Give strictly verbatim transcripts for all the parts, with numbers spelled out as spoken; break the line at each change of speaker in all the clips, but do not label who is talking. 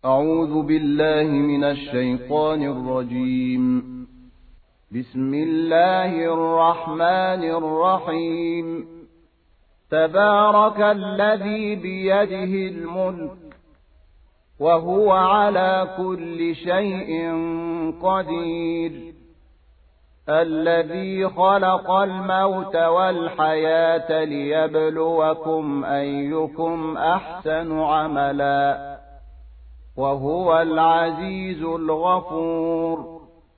أعوذ بالله من الشيطان الرجيم. بسم الله الرحمن الرحيم. تبارك الذي بيده الملك وهو على كل شيء قدير، الذي خلق الموت والحياة ليبلوكم أيكم أحسن عملا، وهو العزيز الغفور،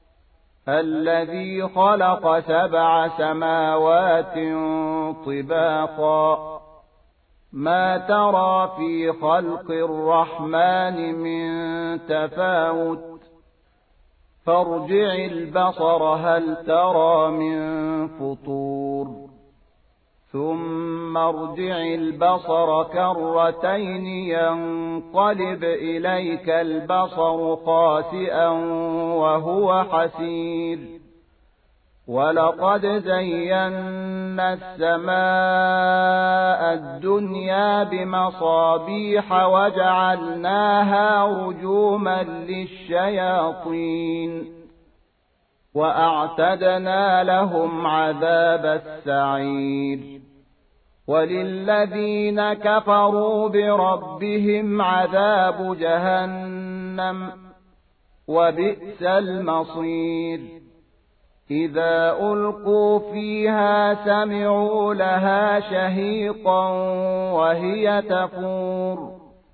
الذي خلق سبع سماوات طباقا، ما ترى في خلق الرحمن من تفاوت، فارجع البصر هل ترى من فطور، ثم ارجع البصر كرتين ينقلب إليك البصر خاسئا وهو حسير، ولقد زينا السماء الدنيا بمصابيح وجعلناها رجوما للشياطين، وأعتدنا لهم عذاب السعير، وللذين كفروا بربهم عذاب جهنم وبئس المصير. إذا ألقوا فيها سمعوا لها شهيقا وهي تفور،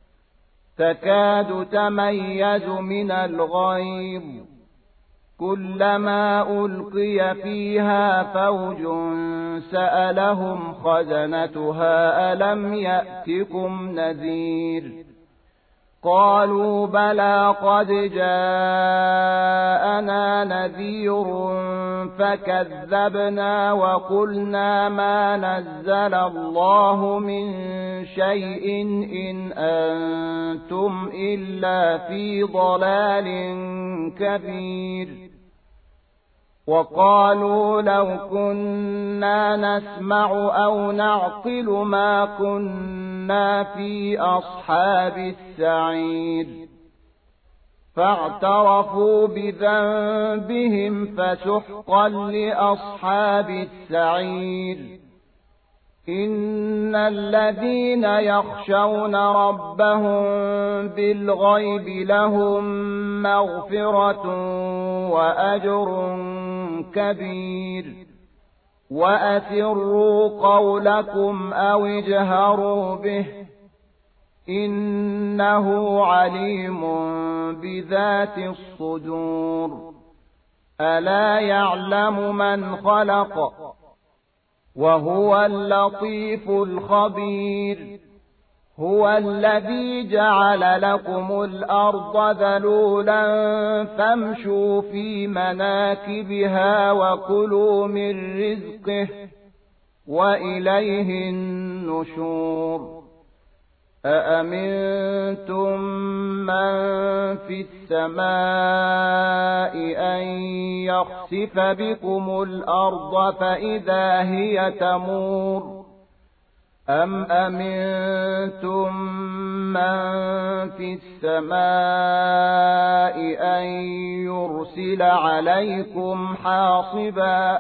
تكاد تميز من الغيظ، كلما ألقي فيها فوج سألهم خزنتها ألم يأتكم نذير، قالوا بلى قد جاءنا نذير فكذبنا وقلنا ما نزل الله من شيء إن أنتم إلا في ضلال كبير. وقالوا لو كنا نسمع أو نعقل ما كنا في أصحاب السعير، فاعترفوا بذنبهم فسحقا لأصحاب السعير. إن الذين يخشون ربهم بالغيب لهم مغفرة وأجر كبير. وأسروا قولكم أو اجهروا به، إنه عليم بذات الصدور. ألا يعلم من خلق وهو اللطيف الخبير. هو الذي جعل لكم الأرض ذلولا فامشوا في مناكبها وكلوا من رزقه وإليه النشور. أأمنتم من في السماء أن يخسف بكم الأرض فإذا هي تمور، أم أمنتم من في السماء أن يرسل عليكم حاصبا،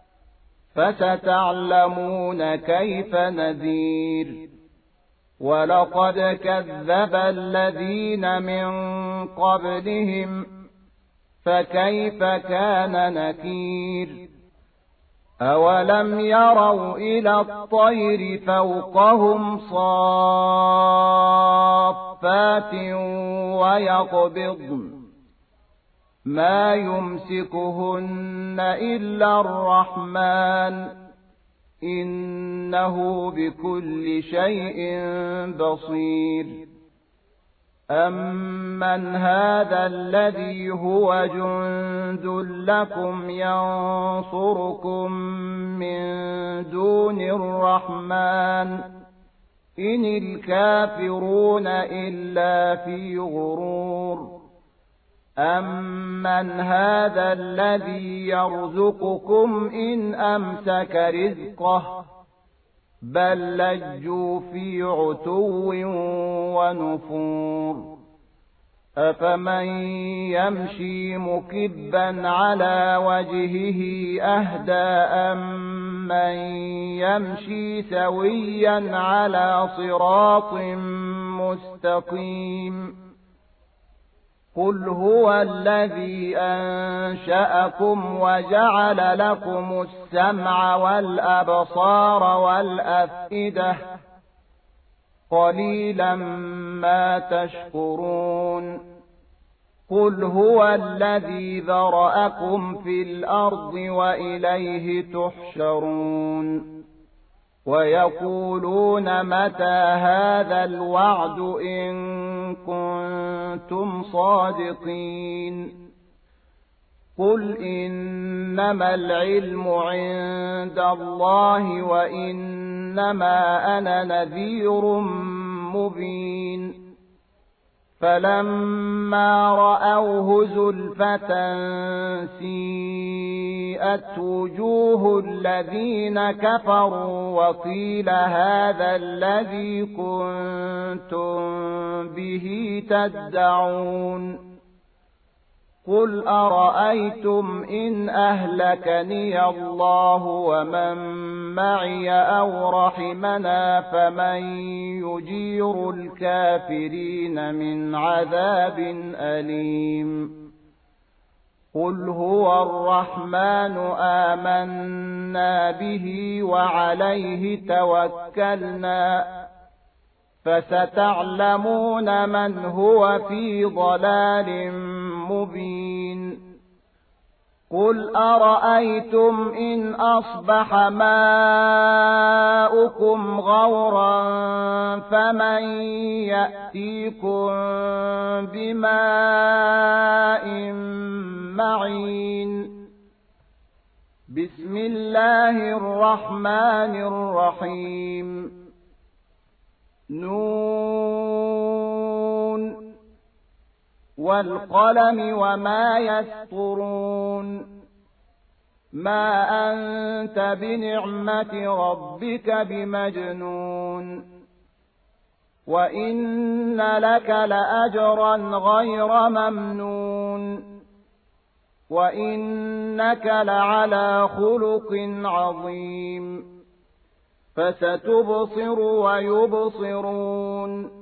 فستعلمون كيف نذير. ولقد كذب الذين من قبلهم فكيف كان نكير. أولم يروا إلى الطير فوقهم صافات ويقبضن ما يمسكهن إلا الرحمن إنه بكل شيء بصير. أمن هذا الذي هو جند لكم ينصركم من دون الرحمن إن الكافرون إلا في غرور. أمن هذا الذي يرزقكم إن أمسك رزقه بل لجوا في عتو ونفور. أفمن يمشي مكبا على وجهه أهدى أمن يمشي سويا على صراط مستقيم قل هو الذي أنشأكم وجعل لكم السمع والأبصار والأفئدة قليلا ما تشكرون قل هو الذي ذرأكم في الأرض وإليه تحشرون ويقولون متى هذا الوعد إن كنتم صادقين قل إنما العلم عند الله وإنما أنا نذير مبين فلما رأوه زلفة سيئت وجوه الذين كفروا وقيل هذا الذي كنتم به تدعون قل أرأيتم إن أهلكني الله ومن معي أو رحمنا فمن يجير الكافرين من عذاب أليم قل هو الرحمن آمنا به وعليه توكلنا فستعلمون من هو في ضلال مبين قل أرأيتم إن أصبح ماؤكم غورا فمن يأتيكم بماء معين بسم الله الرحمن الرحيم نون والقلم وما يسطرون ما أنت بنعمة ربك بمجنون وإن لك لأجرا غير ممنون وإنك لعلى خلق عظيم فستبصر ويبصرون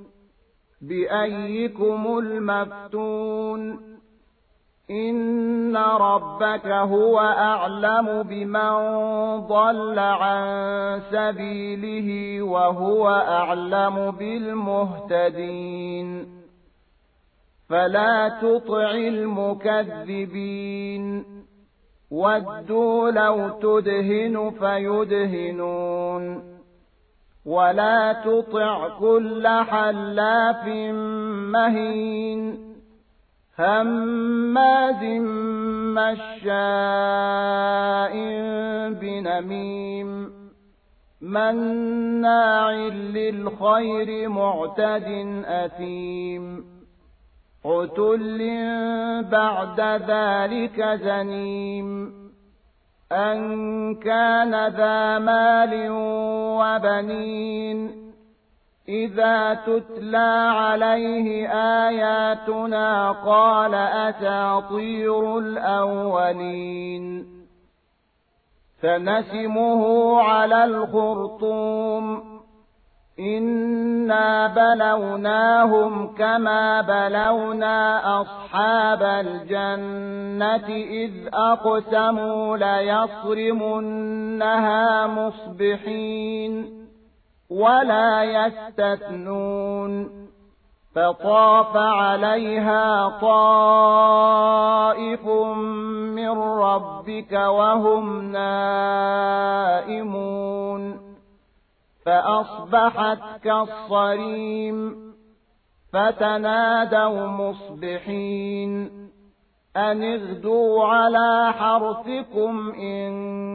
بأيكم المفتون إن ربك هو أعلم بمن ضل عن سبيله وهو أعلم بالمهتدين فلا تطع المكذبين ودوا لو تدهن فيدهنون ولا تطع كل حلاف مهين هماز مشاء بنميم مناع للخير معتد أثيم عتل بعد ذلك زنيم أن كان ذا مال وبنين إذا تتلى عليه آياتنا قال أساطير الأولين سنسمه على الخرطوم إنا بلوناهم كما بلونا أصحاب الجنة إذ أقسموا ليصرمنها مصبحين ولا يستثنون فطاف عليها طائف من ربك وهم نائمون فأصبحت كالصريم فتنادوا مصبحين أن اغدوا على حرثكم إن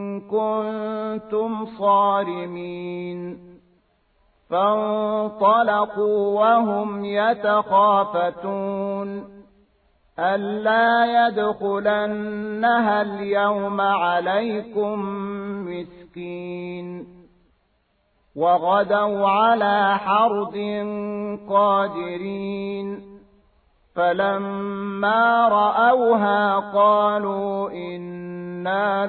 كنتم صارمين فانطلقوا وهم يتخافتون ألا يدخلنها اليوم عليكم مسكين وغدوا على حرد قادرين فلما رأوها قالوا إنا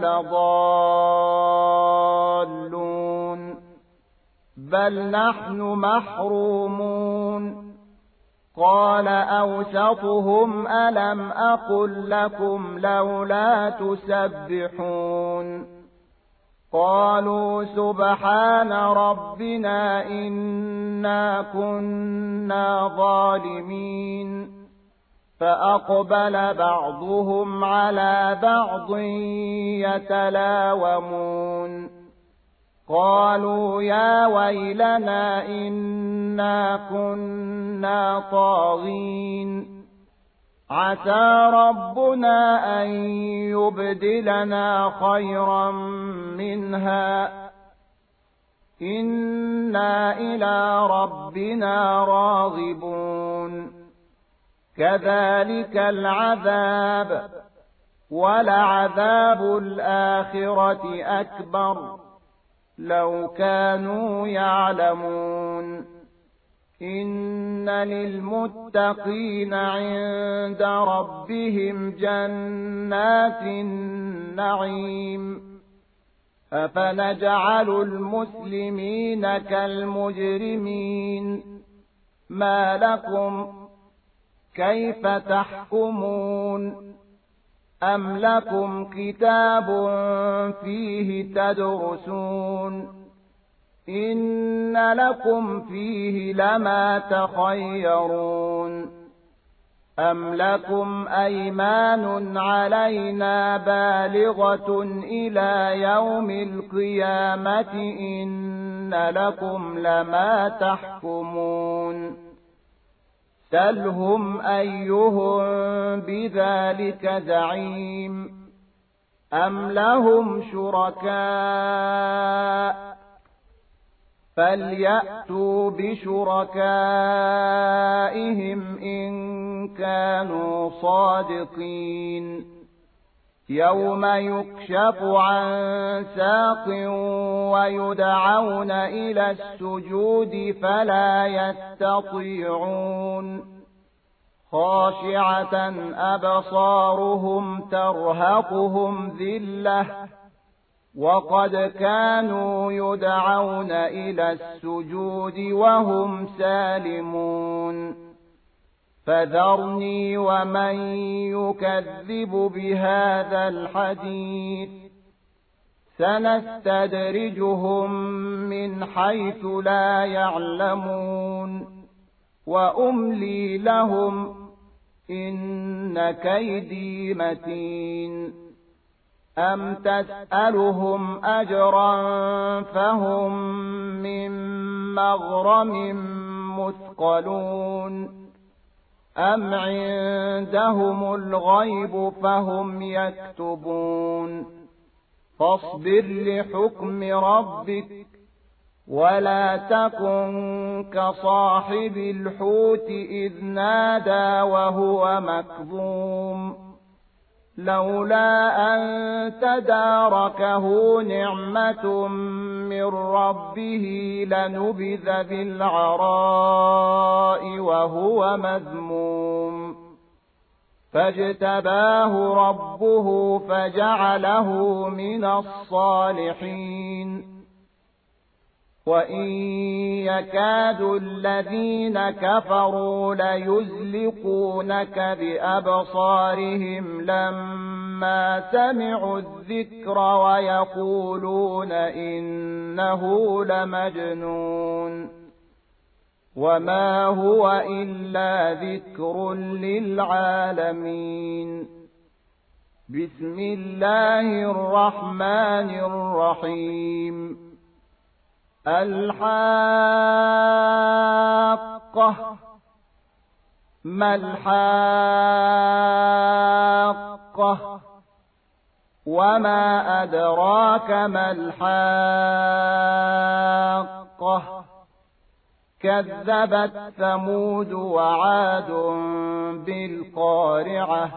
لضالون بل نحن محرومون قال أوسطهم ألم أقل لكم لولا تسبحون قالوا سبحان ربنا إنا كنا ظالمين فأقبل بعضهم على بعض يتلاومون قالوا يا ويلنا إنا كنا طاغين عسى ربنا أن يبدلنا خيرا منها إنا إلى ربنا راغبون كذلك العذاب ولعذاب الآخرة أكبر لو كانوا يعلمون إن للمتقين عند ربهم جنات النعيم أفنجعل المسلمين كالمجرمين ما لكم كيف تحكمون أم لكم كتاب فيه تدرسون إن لكم فيه لما تخيرون أم لكم أيمان علينا بالغة إلى يوم القيامة إن لكم لما تحكمون سلهم أيهم بذلك زعيم أم لهم شركاء فليأتوا بشركائهم إن كانوا صادقين يوم يكشف عن ساق ويدعون إلى السجود فلا يستطيعون خاشعة أبصارهم ترهقهم ذلة وقد كانوا يدعون إلى السجود وهم سالمون فذرني ومن يكذب بهذا الحديث سنستدرجهم من حيث لا يعلمون وأملي لهم إن كيدي متين أم تسألهم أجرا فهم من مغرم مثقلون أم عندهم الغيب فهم يكتبون فاصبر لحكم ربك ولا تكن كصاحب الحوت إذ نادى وهو مكظوم لولا أن تداركه نعمة من ربه لنبذ بالعراء وهو مذموم فاجتباه ربه فجعله من الصالحين وإن يكاد الذين كفروا ليزلقونك بأبصارهم لما سمعوا الذكر ويقولون إنه لمجنون وما هو إلا ذكر للعالمين بسم الله الرحمن الرحيم الحاقة ما الحاقة وما أدراك ما الحاقة كذبت ثمود وعاد بالقارعة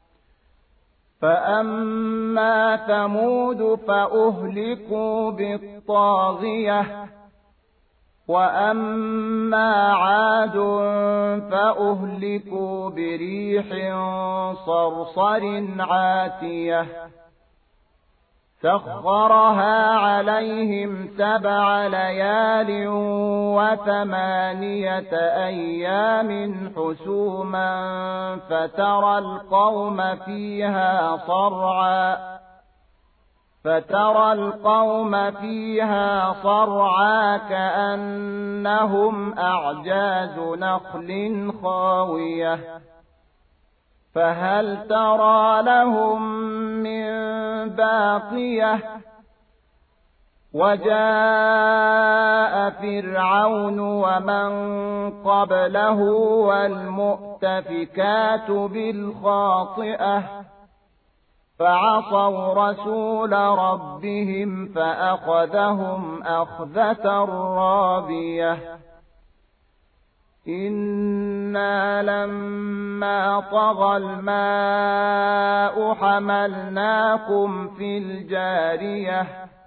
فأما ثمود فأهلكوا بالطاغية وأما عاد فأهلكوا بريح صرصر عاتية سخرها عليهم سبع ليال وثمانية أيام حسوما فترى القوم فيها صرعا فترى القوم فيها صرعا كأنهم أعجاز نخل خاوية فهل ترى لهم من باقية وجاء فرعون ومن قبله والمؤتفكات بالخاطئة فعصوا رسول ربهم فأخذهم أخذة رابية إنا لما طغى الماء حملناكم في الجارية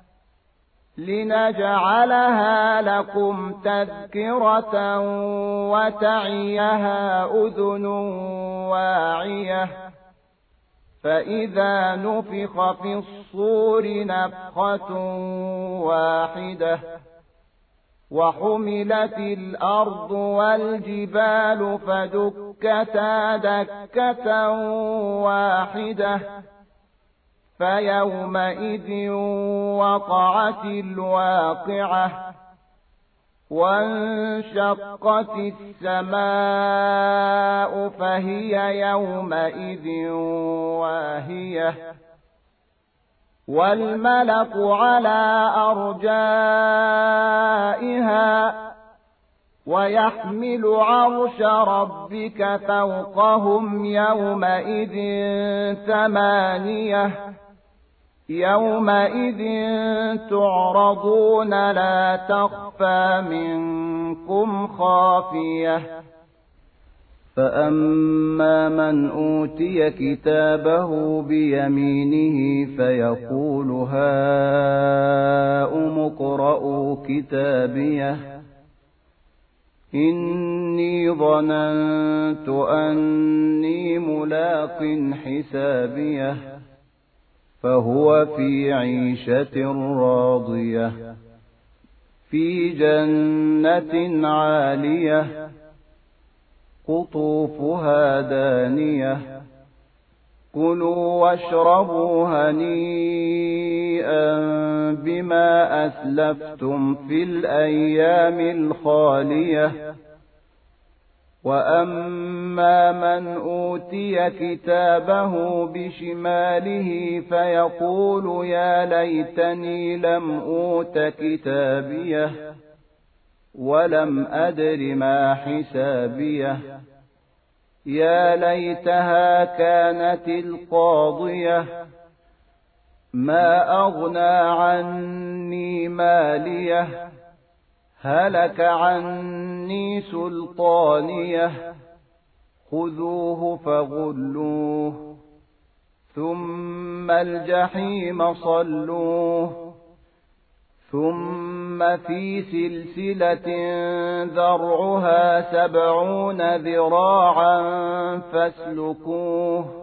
لنجعلها لكم تذكرة وتعيها أذن واعية فإذا نفخ في الصور نفخة واحدة وحملت الأرض والجبال فدكتا دكة واحدة فيومئذ وقعت الواقعة وانشقت السماء فهي يومئذ واهية والملك على أرجائها ويحمل عرش ربك فوقهم يومئذ ثمانية يومئذ تعرضون لا تخفى منكم خافية فأما من أوتي كتابه بيمينه فيقول هاؤم اقرءوا كتابيه إني ظننت أني ملاق حسابيه فهو في عيشة راضية في جنة عالية قطوفها دانية كلوا واشربوا هنيئا بما أسلفتم في الأيام الخالية وأما من أوتي كتابه بشماله فيقول يا ليتني لم أوت كتابيه ولم أدر ما حسابيه يا ليتها كانت القاضية ما أغنى عني ماليه هلك عني سلطانيه خذوه فغلوه ثم الجحيم صلوه ثم في سلسلة ذرعها سبعون ذراعا فاسلكوه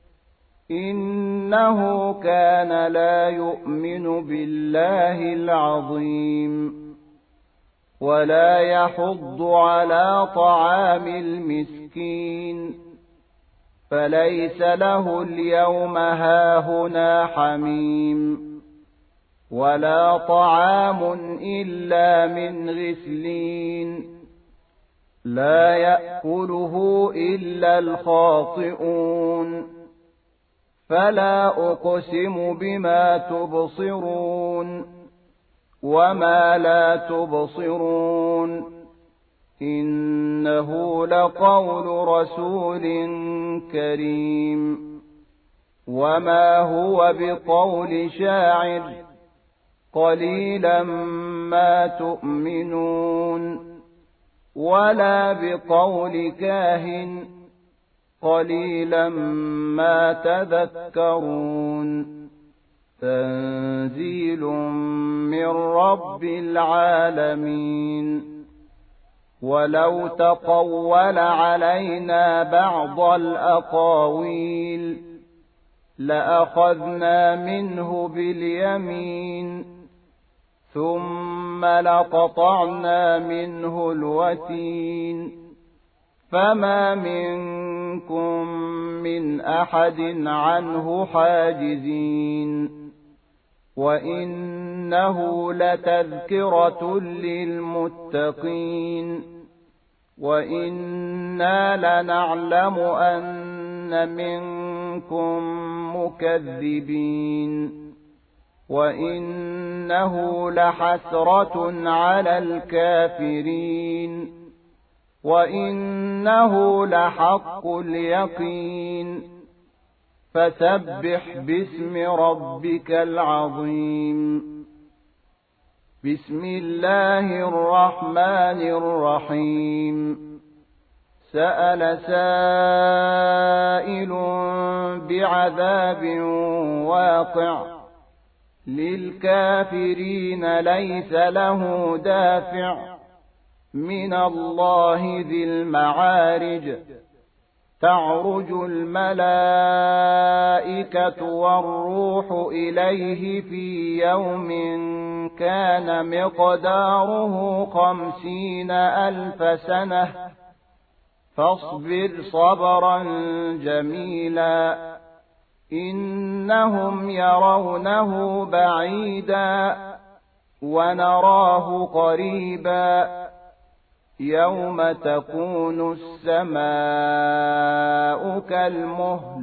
إنه كان لا يؤمن بالله العظيم ولا يحض على طعام المسكين فليس له اليوم هاهنا حميم ولا طعام إلا من غسلين لا يأكله إلا الخاطئون فلا أقسم بما تبصرون وما لا تبصرون إنه لقول رسول كريم وما هو بقول شاعر قليلا ما تؤمنون ولا بقول كاهن قليلا ما تذكرون تنزيل من رب العالمين. ولو تقول علينا بعض الأقاويل لأخذنا منه باليمين ثم لقطعنا منه الوتين. فما منكم من أحد عنه حاجزين. وإنه لتذكرة للمتقين. وإنا لنعلم أن منكم مكذبين. وإنه لحسرة على الكافرين. وإنه لحق اليقين. فسبح باسم ربك العظيم. بسم الله الرحمن الرحيم. سأل سائل بعذاب واقع للكافرين ليس له دافع من الله ذي المعارج. تعرج الملائكة والروح إليه في يوم كان مقداره خمسين ألف سنة فاصبر صبرا جميلا. إنهم يرونه بعيدا ونراه قريبا. يوم تكون السماء كالمهل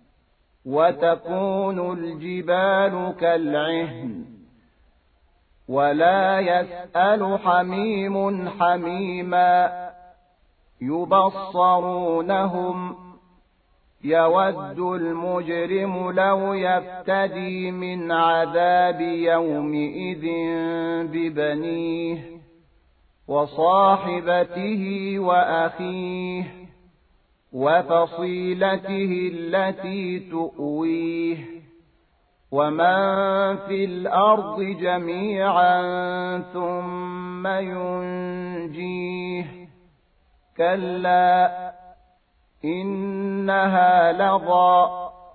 وتكون الجبال كالعهن ولا يسأل حميم حميما. يبصرونهم يود المجرم لو يفتدي من عذاب يومئذ ببنيه وصاحبته وأخيه وفصيلته التي تؤويه ومن في الأرض جميعا ثم ينجيه. كلا إنها لظى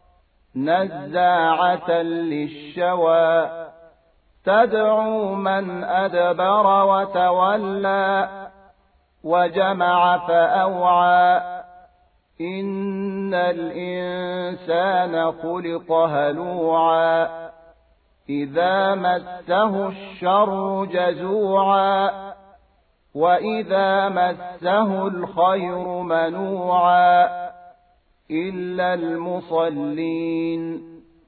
نزاعة للشوى تدعو من أدبر وتولى وجمع فأوعى. إن الإنسان خلق هلوعا إذا مسه الشر جزوعا وإذا مسه الخير منوعا إلا المصلين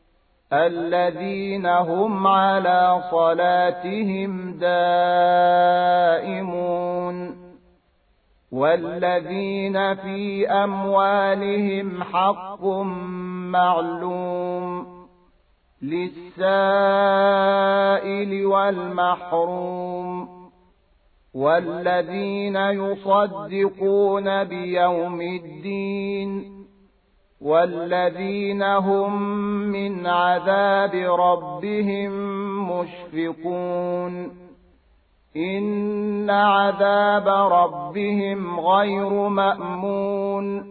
الذين هم على صلاتهم دائمون والذين في أموالهم حق معلوم للسائل والمحروم والذين يصدقون بيوم الدين والذين هم من عذاب ربهم مشفقون. إن عذاب ربهم غير مأمون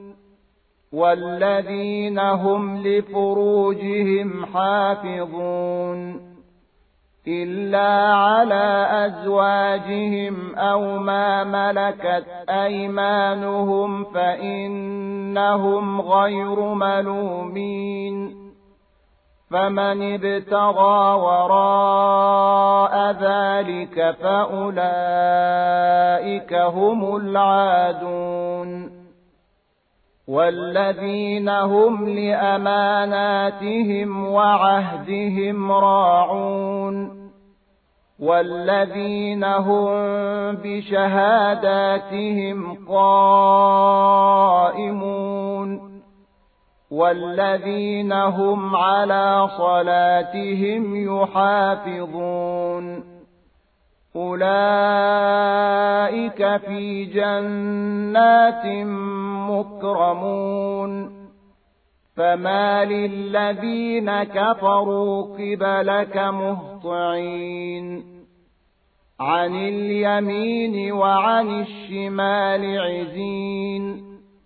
والذين هم لفروجهم حافظون إلا على أزواجهم أو ما ملكت أيمانهم فإنهم غير ملومين. فمن ابتغى وراء ذلك فأولئك هم العادون. والذين هم لأماناتهم وعهدهم راعون والذين هم بشهاداتهم قائمون والذين هم على صلاتهم يحافظون. أولئك في جنات مكرمون فمال الذين كفروا قبلك مهطعين عن اليمين وعن الشمال عزين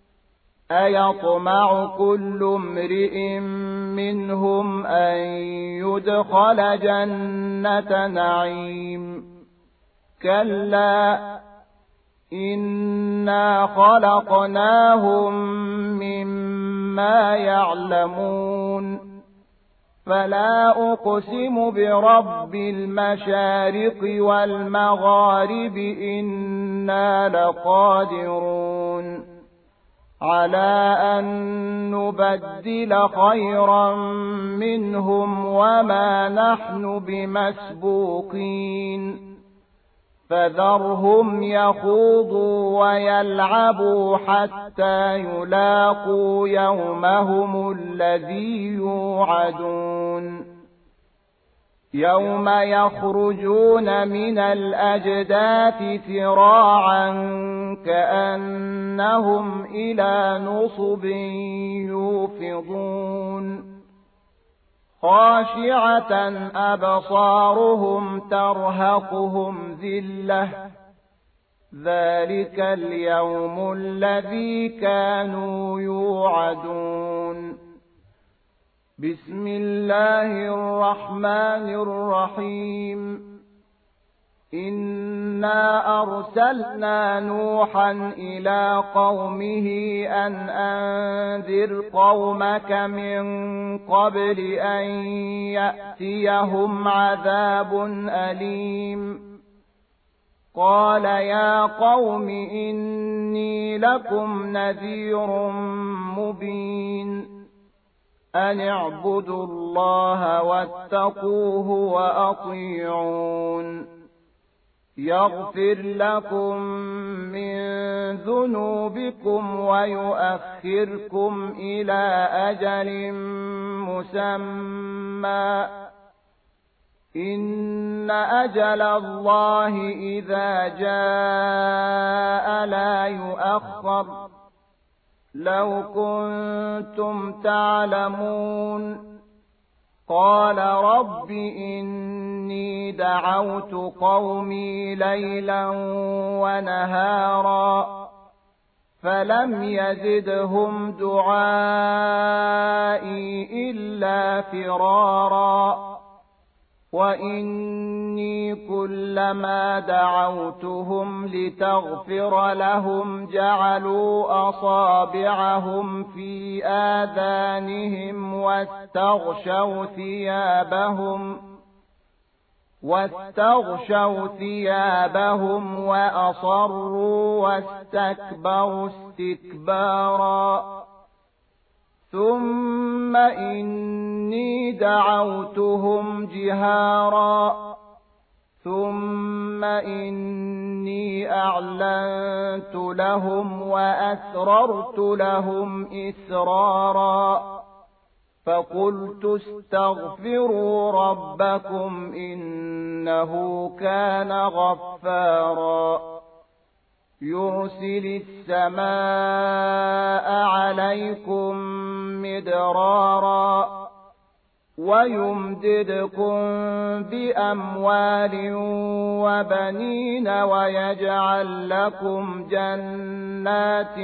أيطمع كل امرئ منهم أن يدخل جنة نعيم كلا إنا خلقناهم مما يعلمون فلا أقسم برب المشارق والمغارب إنا لقادرون على أن نبدل خيرا منهم وما نحن بمسبوقين فذرهم يخوضوا ويلعبوا حتى يلاقوا يومهم الذي يوعدون يوم يخرجون من الأجداث سراعا كأنهم إلى نصب يوفضون خاشعة أبصارهم ترهقهم ذلة ذلك اليوم الذي كانوا يوعدون بسم الله الرحمن الرحيم إنا أرسلنا نوحا إلى قومه أن أنذر قومك من قبل أن يأتيهم عذاب أليم قال يا قوم إني لكم نذير مبين أن اعبدوا الله واتقوه وأطيعون يغفر لكم من ذنوبكم ويؤخركم إلى أجل مسمى إن أجل الله إذا جاء لا يؤخر لو كنتم تعلمون قال رب إني دعوت قومي ليلا ونهارا فلم يزدهم دعائي إلا فرارا وإني كلما دعوتهم لتغفر لهم جعلوا أصابعهم في آذانهم واستغشوا ثيابهم واستغشوا ثيابهم وأصروا واستكبروا استكبارا ثم إني دعوتهم جهارا ثم إني أعلنت لهم وأسررت لهم إسرارا فقلت استغفروا ربكم إنه كان غفارا يرسل السماء عليكم مدرارا ويمددكم بأموال وبنين ويجعل لكم جنات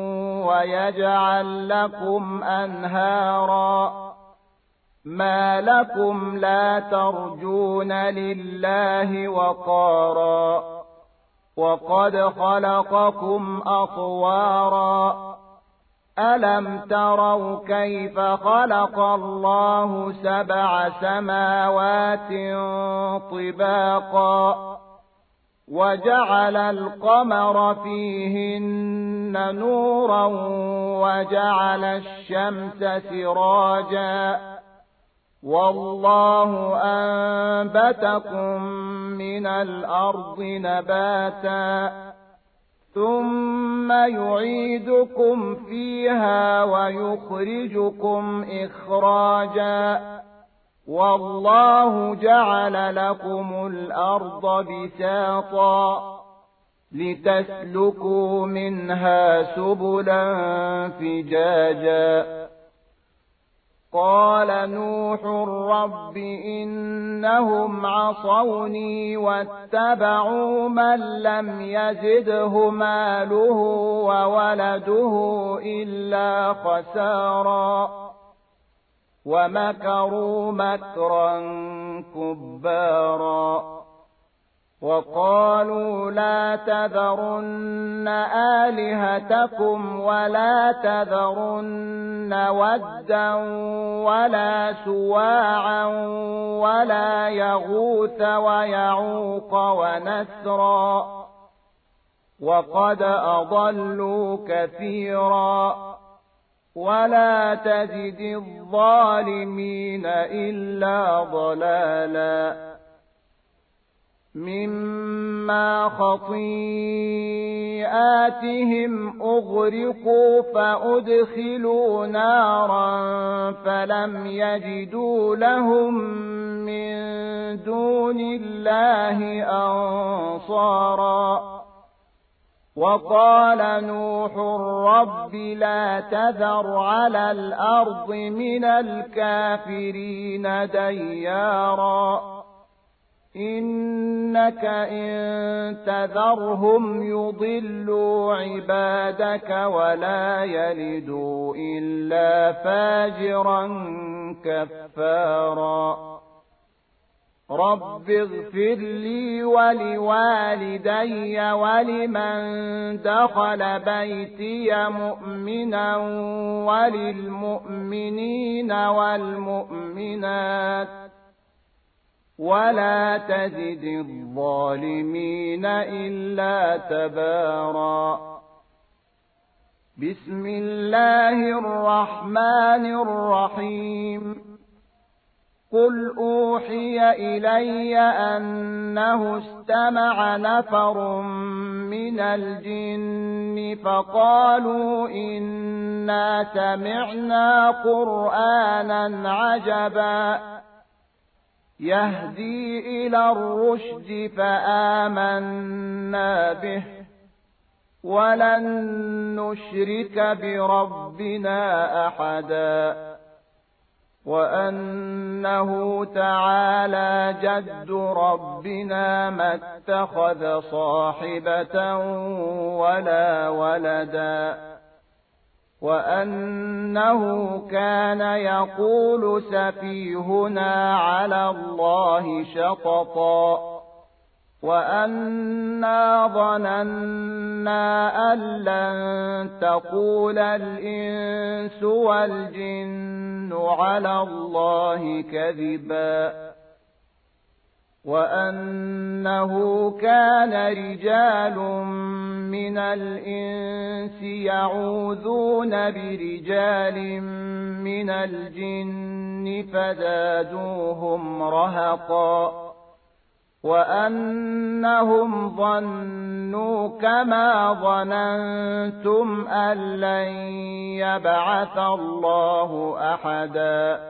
ويجعل لكم أنهارا ما لكم لا ترجون لله وقارا وقد خلقكم أطوارا ألم تروا كيف خلق الله سبع سماوات طباقا وجعل القمر فيهن نورا وجعل الشمس سراجا والله أنبتكم من الأرض نباتا ثم يعيدكم فيها ويخرجكم إخراجا والله جعل لكم الأرض بساطا لتسلكوا منها سبلا فجاجا قال نوح رب إنهم عصوني واتبعوا من لم يزده ماله وولده إلا خسارا ومكروا مكرا كبارا وقالوا لا تذرن آلهتكم ولا تذرن ودا ولا سواعا ولا يغوث ويعوق ونسرا وقد أضلوا كثيرا ولا تزد الظالمين إلا ضلالا مما خطيئاتهم أغرقوا فأدخلوا نارا فلم يجدوا لهم من دون الله أنصارا وقال نوح رب لا تذر على الأرض من الكافرين ديارا إنك إن تذرهم يضلوا عبادك ولا يلدوا إلا فاجرا كفارا رب اغفر لي ولوالدي ولمن دخل بيتي مؤمنا وللمؤمنين والمؤمنات ولا تزد الظالمين إلا تبارا بسم الله الرحمن الرحيم قل أوحي إلي أنه استمع نفر من الجن فقالوا إنا سمعنا قرآنا عجبا يهدي إلى الرشد فآمنا به ولن نشرك بربنا أحدا وأنه تعالى جد ربنا ما اتخذ صاحبة ولا ولدا وأنه كان يقول سفيهنا على الله شططا وأنا ظننا أن لن تقول الإنس والجن على الله كذبا وأنه كان رجال من الإنس يعوذون برجال من الجن فزادوهم رهقا وأنهم ظنوا كما ظننتم أن لن يبعث الله أحدا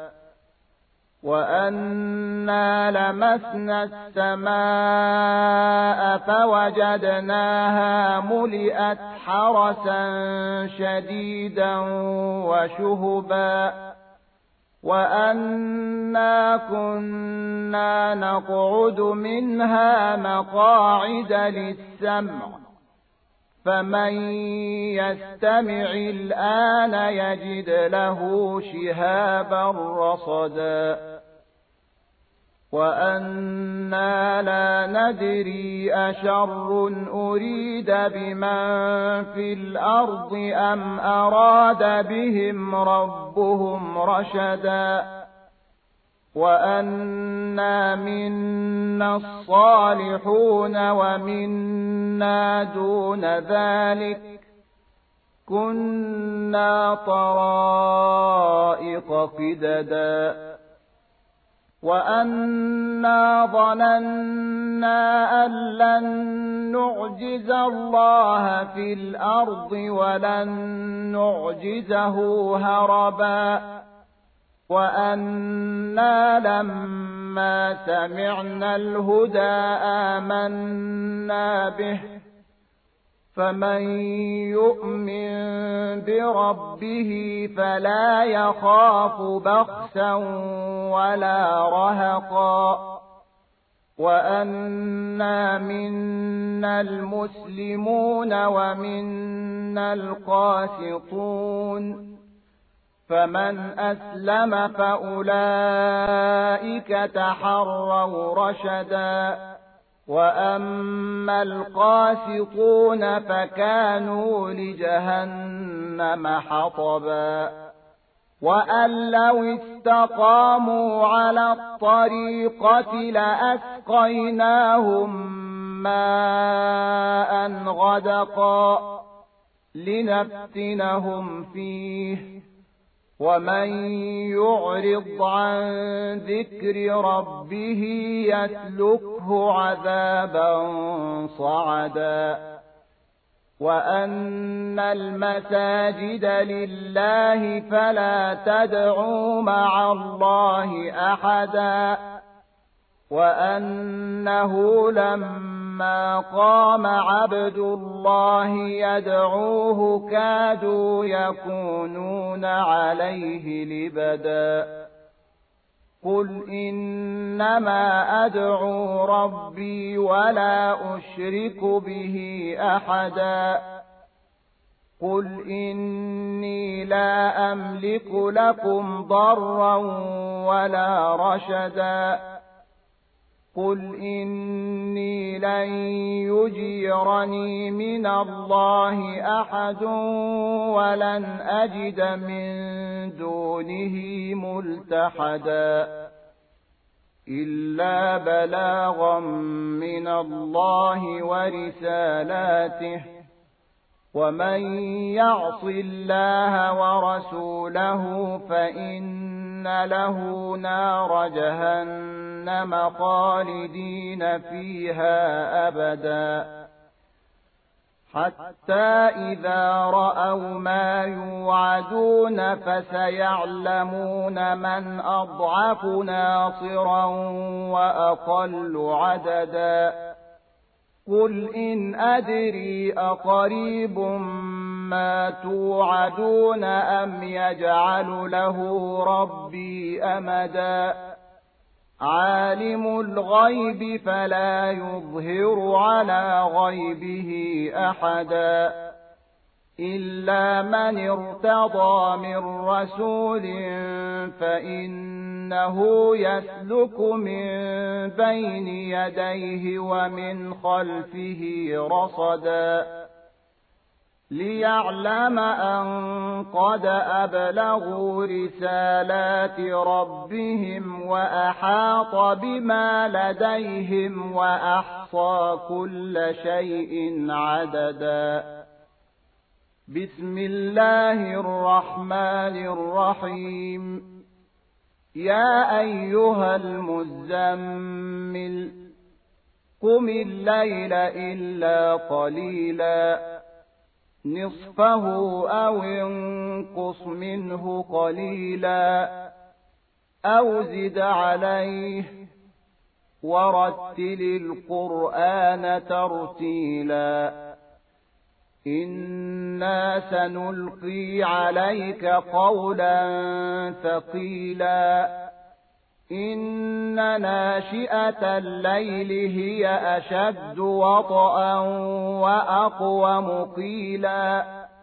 وأنا لمسنا السماء فوجدناها ملئت حرسا شديدا وشهبا وأنا كنا نقعد منها مقاعد للسمع فمن يستمع الآن يجد له شهابا رصدا وأنا لا ندري أشر أريد بمن في الأرض أم أراد بهم ربهم رشدا وأنا منا الصالحون ومنا دون ذلك كنا طرائق قددا وأنا ظننا أن لن نعجز الله في الأرض ولن نعجزه هربا وأنا لما سمعنا الهدى آمنا به فمن يؤمن بربه فلا يخاف بخسا ولا رهقا وأنا منا المسلمون ومنا القاسطون فمن أسلم فأولئك تحروا رشدا وأما القاسطون فكانوا لجهنم حطبا وأن لو استقاموا على الطريقة لأسقيناهم ماء غدقا لنفتنهم فيه ومن يعرض عن ذكر ربه يسلكه عذابا صعدا وأن المساجد لله فلا تدعوا مع الله أحدا وأنه لما قام عبد الله يدعوه كادوا يكونون عليه لبدا قل إنما أدعو ربي ولا أشرك به أحدا قل إني لا أملك لكم ضرا ولا رشدا قل إني لن يجيرني من الله أحد ولن أجد من دونه ملتحدا إلا بلاغا من الله ورسالاته ومن يعص الله ورسوله فإن له نار جهنم خالدين فيها أبدا حتى إذا رأوا ما يوعدون فسيعلمون من أضعف ناصرا وأقل عددا قل إن أدري أقريب ما توعدون أم يجعل له ربي أمدا عالم الغيب فلا يظهر على غيبه أحدا إلا من ارتضى من رسول فإنه يسلك من بين يديه ومن خلفه رصدا ليعلم أن قد أبلغوا رسالات ربهم وأحاط بما لديهم وأحصى كل شيء عددا بسم الله الرحمن الرحيم يا أيها المزمل قم الليل إلا قليلا نصفه أو انقص منه قليلا أو زد عليه ورتل القرآن ترتيلا إنا سنلقي عليك قولا ثقيلا إن ناشئة الليل هي أشد وطئا وأقوم قيلا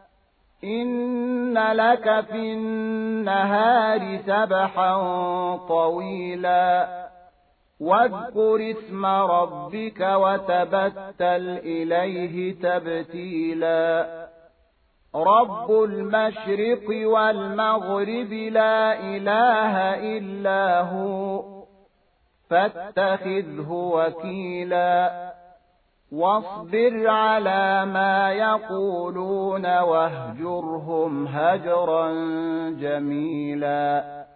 إن لك في النهار سبحا طويلا واذكر اسم ربك وتبتل إليه تبتيلا رب المشرق والمغرب لا إله إلا هو فاتخذه وكيلا واصبر على ما يقولون واهجرهم هجرا جميلا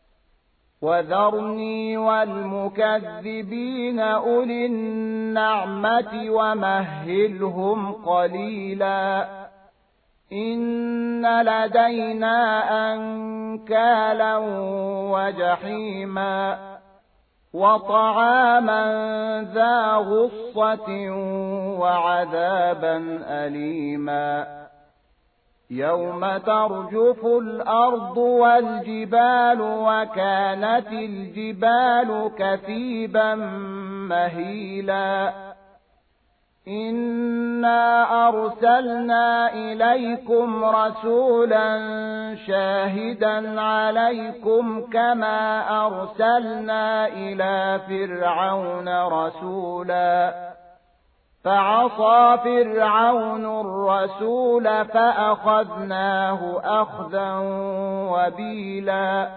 وذرني والمكذبين أولي النعمة ومهلهم قليلا إن لدينا أنكالا وجحيما وطعاما ذا غصة وعذابا أليما يوم ترجف الأرض والجبال وكانت الجبال كثيبا مهيلا إنا أرسلنا إليكم رسولا شاهدا عليكم كما أرسلنا إلى فرعون رسولا فعصى فرعون الرسول فأخذناه أخذا وبيلا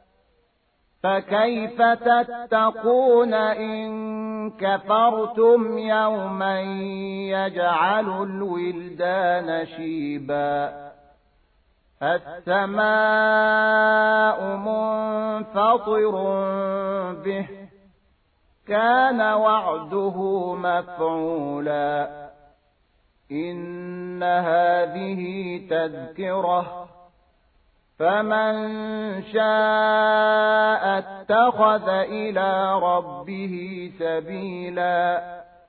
فكيف تتقون إن كفرتم يوما يجعل الولدان شيبا السماء منفطر به كان وعده مفعولا إن هذه تذكرة فمن شاء اتخذ إلى ربه سبيلا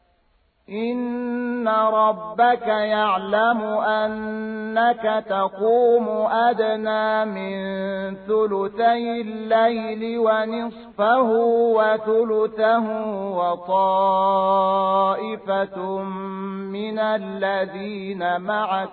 إن ربك يعلم أنك تقوم أدنى من ثلثي الليل ونصفه وثلثه وطائفة من الذين معك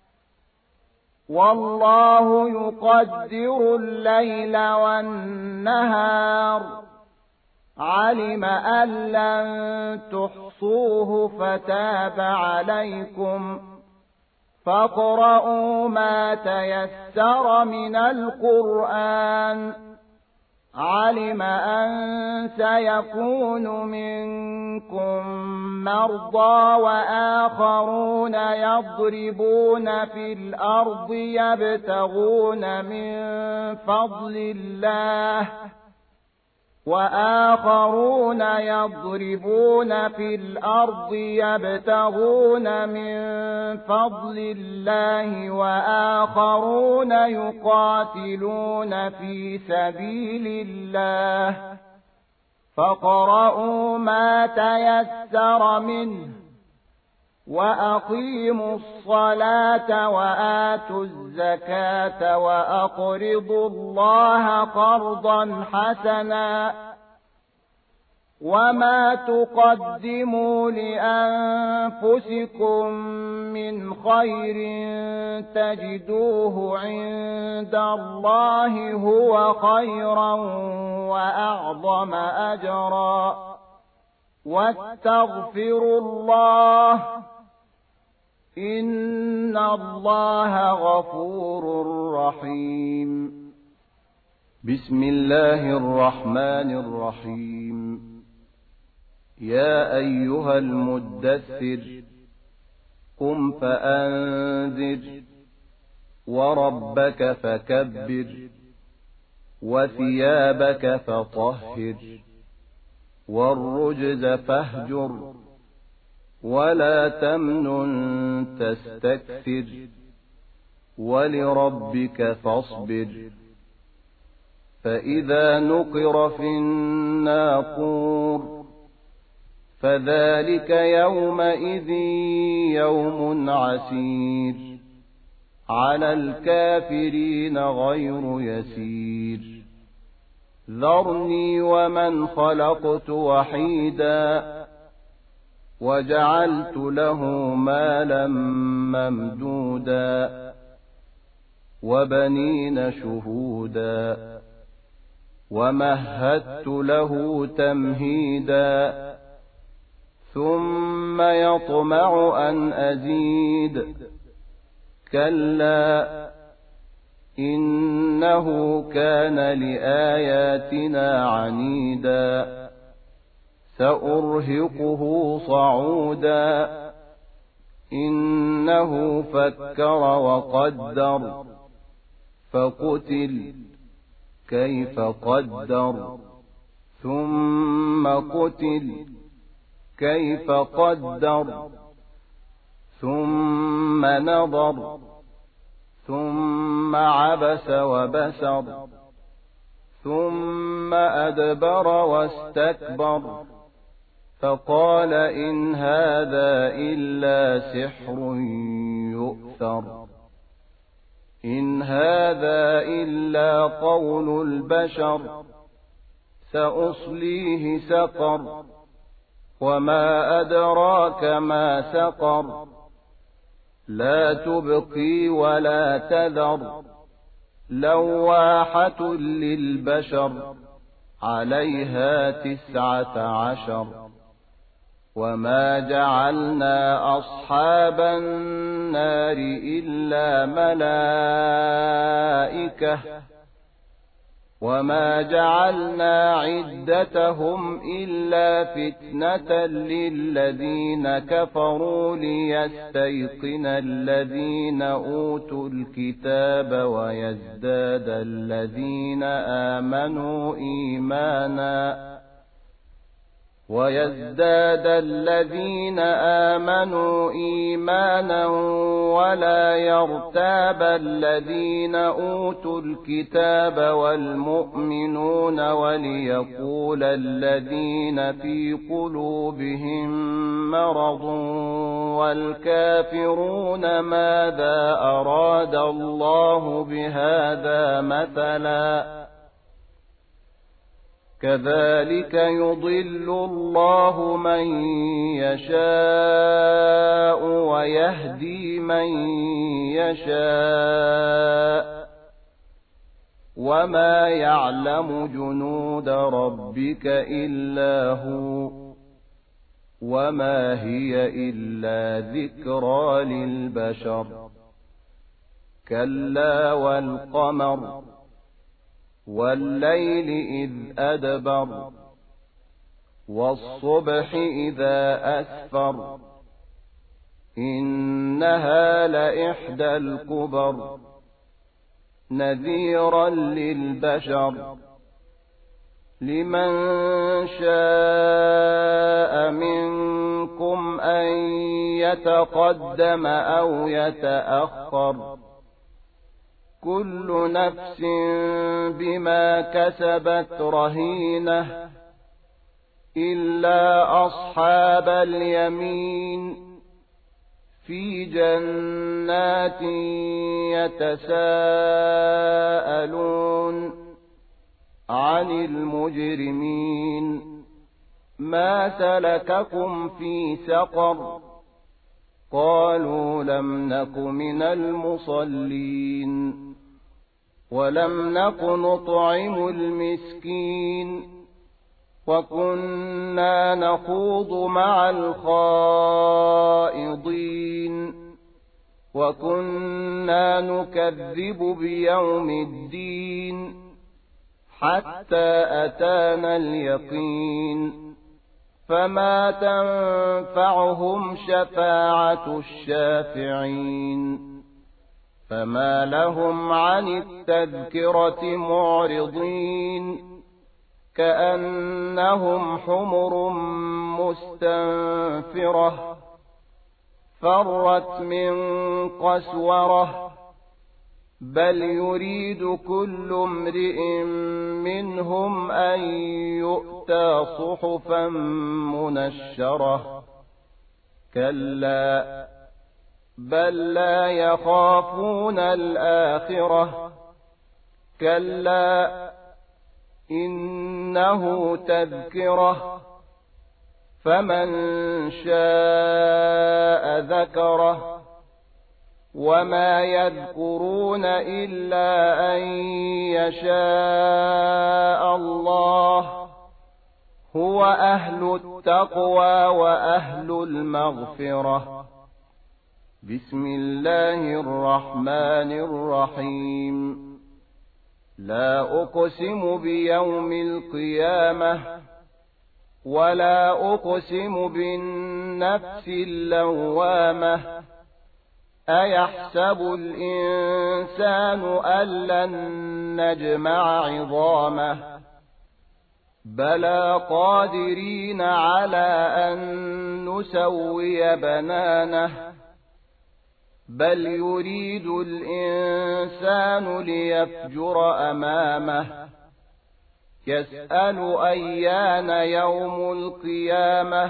والله يقدر الليل والنهار علم أن لن تحصوه فتاب عليكم فاقرؤوا ما تيسر من القرآن علم أن سيكون منكم مرضى وآخرون يضربون في الأرض يبتغون من فضل الله وآخرون يضربون في الأرض يبتغون من فضل الله وآخرون يقاتلون في سبيل الله فاقرؤوا ما تيسر منه وأقيموا الصلاة وآتوا الزكاة وأقرضوا الله قرضا حسنا وما تقدموا لأنفسكم من خير تجدوه عند الله هو خيرا وأعظم أجرا واستغفروا الله إن الله غفور رحيم بسم الله الرحمن الرحيم يا أيها المدثر قم فأنذر وربك فكبر وثيابك فطهر والرجز فاهجر ولا تمنن تستكثر ولربك فاصبر فإذا نقر في الناقور فذلك يومئذ يوم عسير على الكافرين غير يسير ذرني ومن خلقت وحيدا وجعلت له مالا ممدودا وبنين شهودا ومهدت له تمهيدا ثم يطمع أن أزيد كلا إنه كان لآياتنا عنيدا سأرهقه صعودا إنه فكر وقدر فقتل كيف قدر ثم قتل كيف قدر ثم نظر ثم عبس وبسر ثم أدبر واستكبر فقال إن هذا إلا سحر يؤثر إن هذا إلا قول البشر سأصليه سقر وما أدراك ما سقر لا تبقي ولا تذر لواحة للبشر عليها تسعة عشر وما جعلنا أصحاب النار إلا ملائكة وما جعلنا عدتهم إلا فتنة للذين كفروا ليستيقن الذين أوتوا الكتاب ويزداد الذين آمنوا إيمانا ويزداد الذين آمنوا إيمانا ولا يرتاب الذين أوتوا الكتاب والمؤمنون وليقول الذين في قلوبهم مرض والكافرون ماذا أراد الله بهذا مثلا كذلك يضل الله من يشاء ويهدي من يشاء وما يعلم جنود ربك إلا هو وما هي إلا ذكرى للبشر كلا والقمر والليل إذ أدبر والصبح إذا أسفر إنها لإحدى الكبر نذيرا للبشر لمن شاء منكم أن يتقدم أو يتأخر كل نفس بما كسبت رهينة إلا أصحاب اليمين في جنات يتساءلون عن المجرمين ما سلككم في سقر قالوا لم نك من المصلين ولم نك نطعم المسكين وكنا نخوض مع الخائضين وكنا نكذب بيوم الدين حتى أتانا اليقين فما تنفعهم شفاعة الشافعين فما لهم عن التذكرة معرضين كأنهم حمر مستنفرة فرت من قسورة بل يريد كل امرئ منهم أن يؤتى صحفا منشرة كلا بل لا يخافون الآخرة كلا إنه تذكرة فمن شاء ذكره وما يذكرون إلا أن يشاء الله هو أهل التقوى وأهل المغفرة بسم الله الرحمن الرحيم لا أقسم بيوم القيامة ولا أقسم بالنفس اللوامة أيحسب الإنسان أن لن نجمع عظامه بلى قادرين على أن نسوي بنانه بل يريد الإنسان ليفجر أمامه يسأل أيان يوم القيامة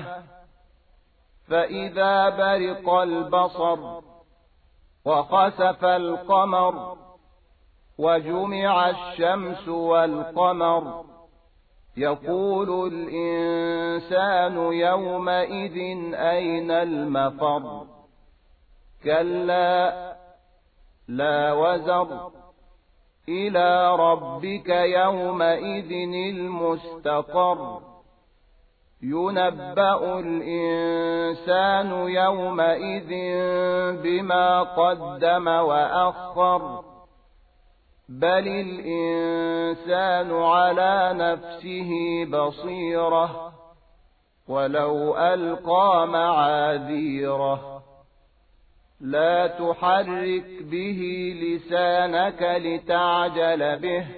فإذا برق البصر وخسف القمر وجمع الشمس والقمر يقول الإنسان يومئذ أين المفر كلا لا وزر إلى ربك يومئذ المستقر ينبأ الإنسان يومئذ بما قدم وأخر بل الإنسان على نفسه بصيرة ولو ألقى معاذيره لا تحرك به لسانك لتعجل به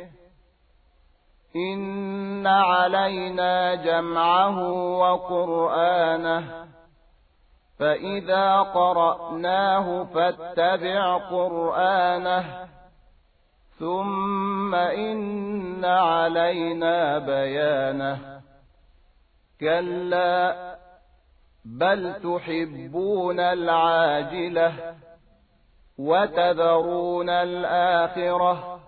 إن علينا جمعه وقرآنه فإذا قرأناه فاتبع قرآنه ثم إن علينا بيانه كلا بل تحبون العاجلة وتذرون الآخرة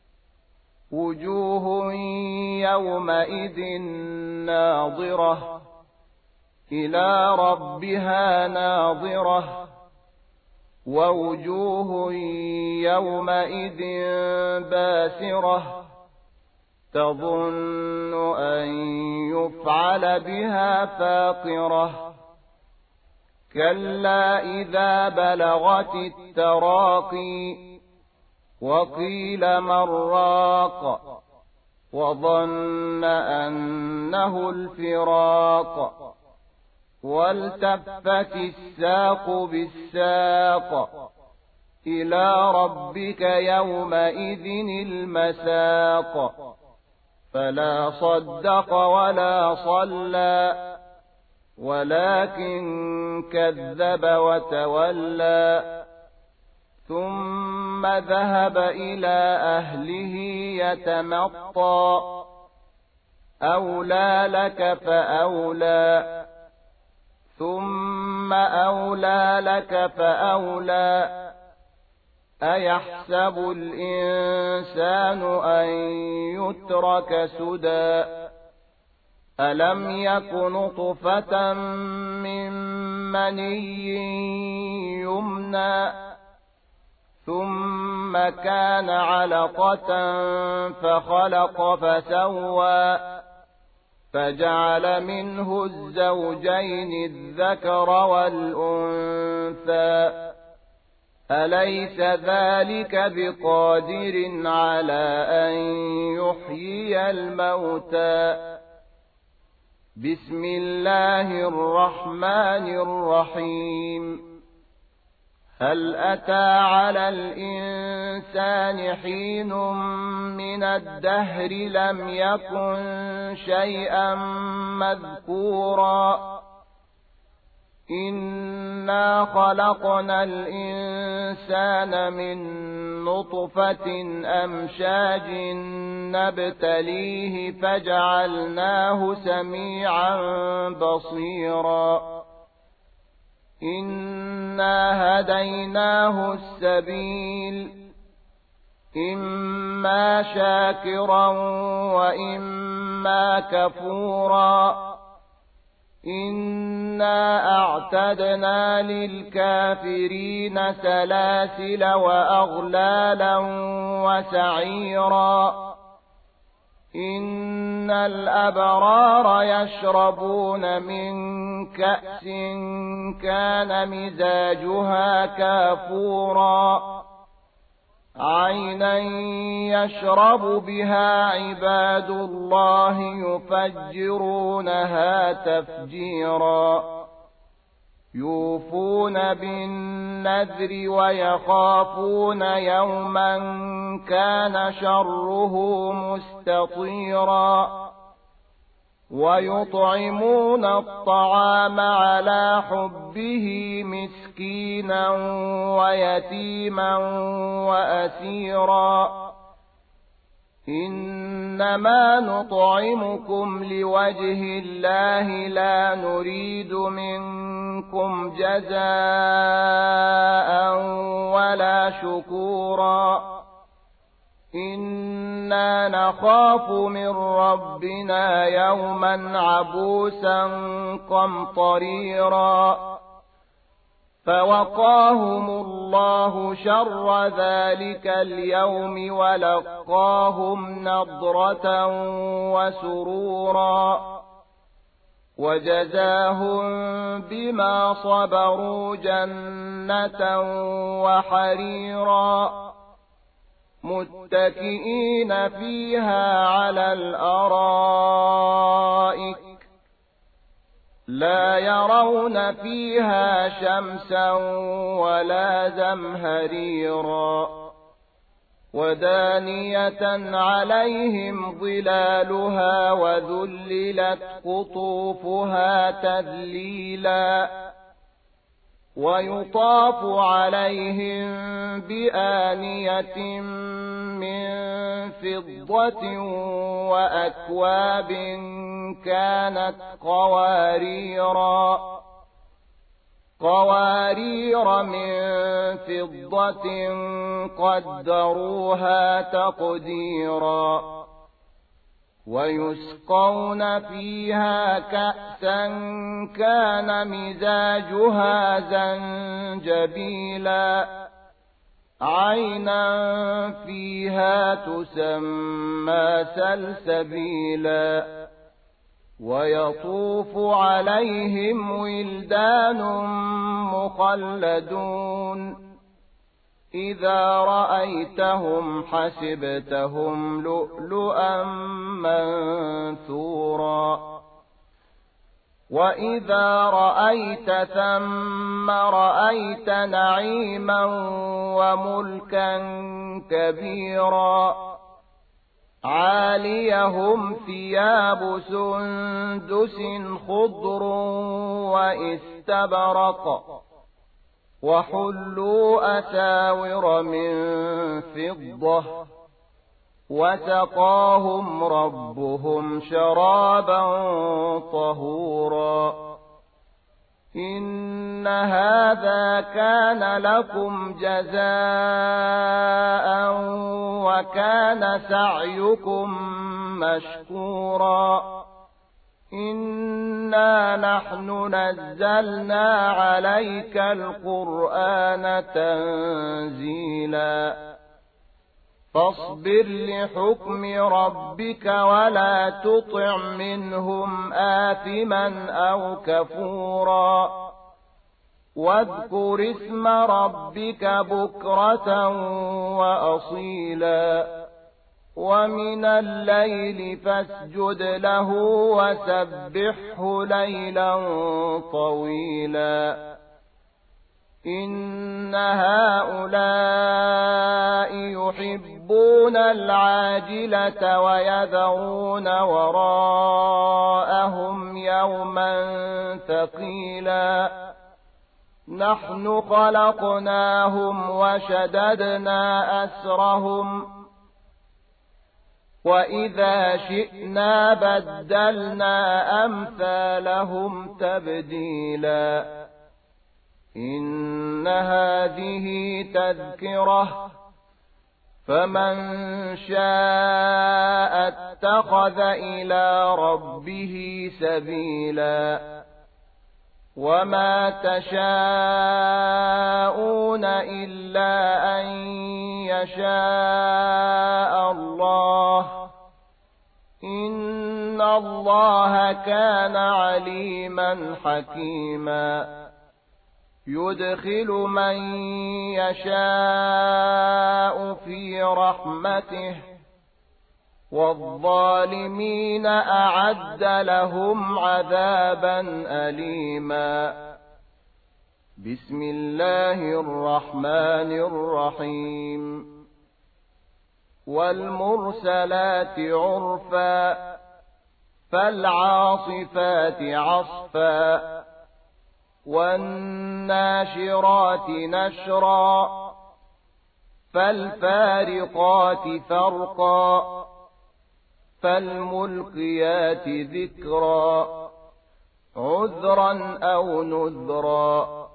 وجوه يومئذ ناظرة إلى ربها ناظرة ووجوه يومئذ باسرة تظن أن يفعل بها فاقرة كلا إذا بلغت التراقي وقيل من راق وظن أنه الفراق والتفت الساق بالساق إلى ربك يومئذ المساق فلا صدق ولا صلى ولكن كذب وتولى ثم ذهب إلى أهله يتمطى أولى لك فأولى ثم أولى لك فأولى أيحسب الإنسان أن يترك سدى ألم يك نطفة من مني يمنى ثم كان علقة فخلق فسوى فجعل منه الزوجين الذكر والأنثى أليس ذلك بقادر على أن يحيي الموتى بسم الله الرحمن الرحيم هل أتى على الإنسان حين من الدهر لم يكن شيئا مذكورا إنا خلقنا الإنسان من نطفة أمشاج نبتليه فجعلناه سميعا بصيرا إنا هديناه السبيل إما شاكرا وإما كفورا إنا أعتدنا للكافرين سلاسل وأغلالا وسعيرا إن الأبرار يشربون من كأس كان مزاجها كافورا عينا يشرب بها عباد الله يفجرونها تفجيرا يوفون بالنذر ويخافون يوما كان شره مستطيرا ويطعمون الطعام على حبه مسكينا ويتيما وأسيرا إنما نطعمكم لوجه الله لا نريد منكم جزاء ولا شكورا إنا نخاف من ربنا يوما عبوسا قمطريرا فوقاهم الله شر ذلك اليوم ولقاهم نضرة وسرورا وجزاهم بما صبروا جنة وحريرا متكئين فيها على الأرائك لا يرون فيها شمسا ولا زمهريرا ودانية عليهم ظلالها وذللت قطوفها تذليلا ويطاف عليهم بآنية من فضة وأكواب كانت قواريرا قوارير من فضة قدروها تقديرا ويسقون فيها كأسا كان مزاجها زنجبيلا عينا فيها تسمى سلسبيلا ويطوف عليهم ولدان مخلدون إذا رأيتهم حسبتهم لؤلؤا منثورا وإذا رأيت ثم رأيت نعيما وملكا كبيرا عاليهم ثياب سندس خضر واستبرق وحلوا أساور من فضة وسقاهم ربهم شرابا طهورا إن هذا كان لكم جزاء وكان سعيكم مشكورا إنا نحن نزلنا عليك القرآن تنزيلا فاصبر لحكم ربك ولا تطع منهم آثما أو كفورا واذكر اسم ربك بكرة وأصيلا ومن الليل فاسجد له وسبحه ليلا طويلا إن هؤلاء يحبون العاجلة ويذرون وراءهم يوما ثقيلا نحن خلقناهم وشددنا أسرهم وإذا شئنا بدلنا أمثالهم تبديلا إن هذه تذكرة فمن شاء اتخذ إلى ربه سبيلا وما تشاءون إلا أن يشاء الله إن الله كان عليما حكيما يدخل من يشاء في رحمته والظالمين أعد لهم عذابا أليما بسم الله الرحمن الرحيم والمرسلات عرفا فالعاصفات عصفا والناشرات نشرا فالفارقات فرقا فالملقيات ذكرا عذرا أو نذرا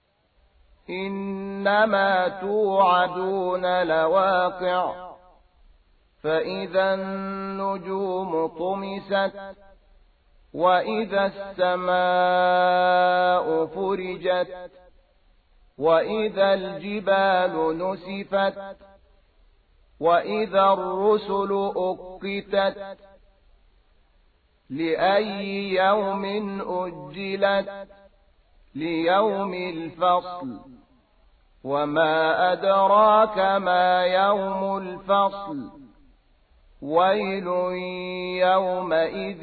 إنما توعدون لواقع فإذا النجوم طمست وإذا السماء فرجت وإذا الجبال نسفت وإذا الرسل أقتت لأي يوم أجلت ليوم الفصل وما أدراك ما يوم الفصل ويل يومئذ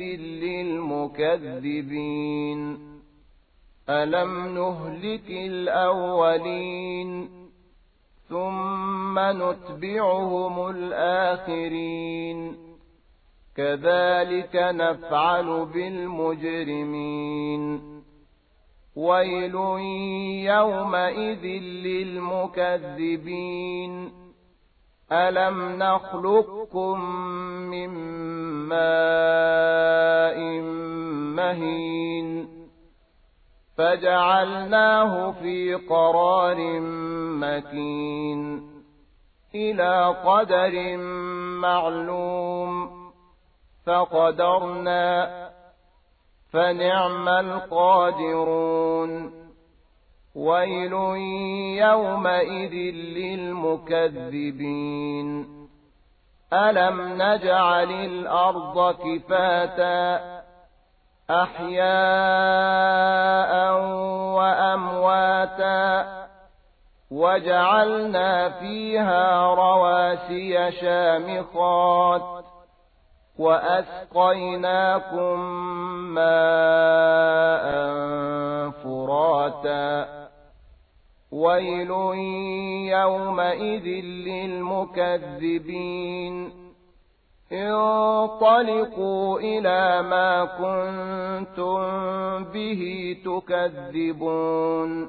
للمكذبين ألم نهلك الأولين ثم نتبعهم الآخرين كذلك نفعل بالمجرمين ويل يومئذ للمكذبين ألم نخلقكم من ماء مهين فجعلناه في قرار مكين إلى قدر معلوم فقدرنا فنعم القادرون ويل يومئذ للمكذبين ألم نجعل الأرض كفاتا أحياء وأمواتا وجعلنا فيها رواسي شامخات وأسقيناكم ماء فراتا ويل يومئذ للمكذبين انطلقوا إلى ما كنتم به تكذبون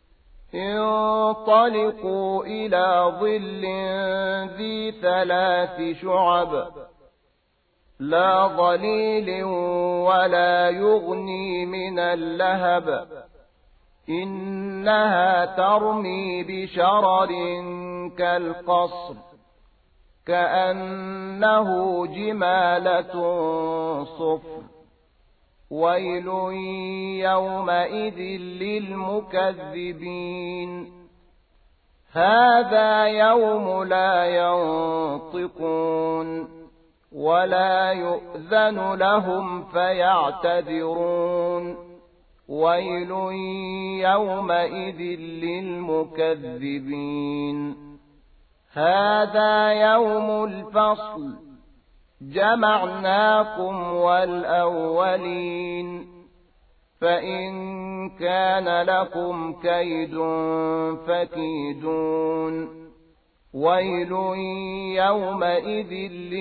انطلقوا إلى ظل ذي ثلاث شعب لا ظليل ولا يغني من اللهب إنها ترمي بشرر كالقصر كأنه جمالة صفر ويل يومئذ للمكذبين هذا يوم لا ينطقون ولا يؤذن لهم فيعتذرون ويل يومئذ للمكذبين هذا يوم الفصل جمعناكم والأولين فإن كان لكم كيد فكيدون ويل يومئذ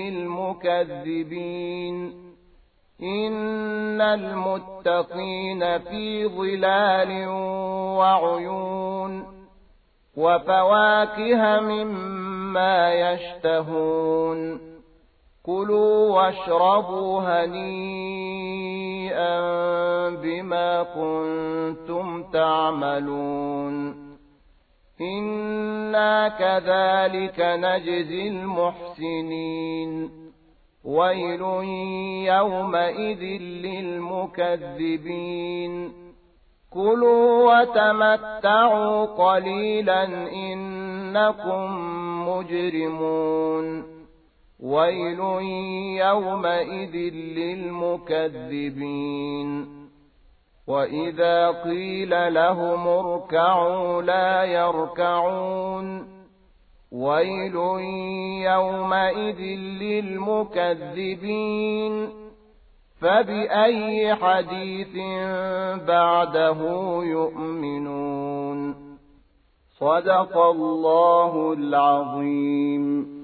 للمكذبين إن المتقين في ظلال وعيون وفواكه مما يشتهون كلوا واشربوا هنيئا بما كنتم تعملون إنا كذلك نجزي المحسنين ويل يومئذ للمكذبين كلوا وتمتعوا قليلا إنكم مجرمون ويل يومئذ للمكذبين وإذا قيل لهم اركعوا لا يركعون ويل يومئذ للمكذبين فبأي حديث بعده يؤمنون صدق الله العظيم.